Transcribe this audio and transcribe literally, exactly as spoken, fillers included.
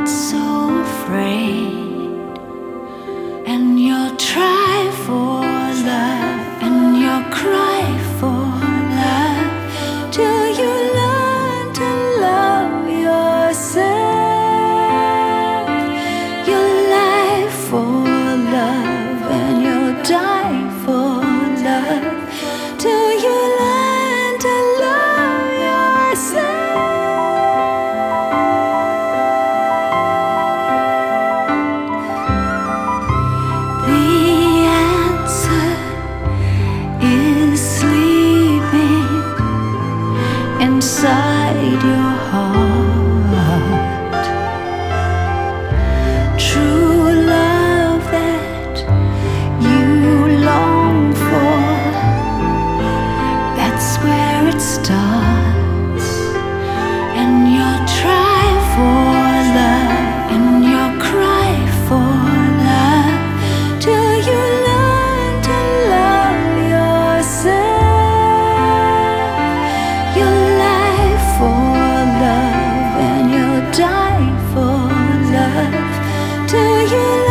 not so afraid, and you'll try for love, and you'll cry for love till you learn to love yourself. You'll lie for love, and you'll die for love till you learn to love yourself. Inside your heart, true love that you long for, that's where it starts. And you'll try for love, and you'll cry for love till you learn to love yourself. Die for love till you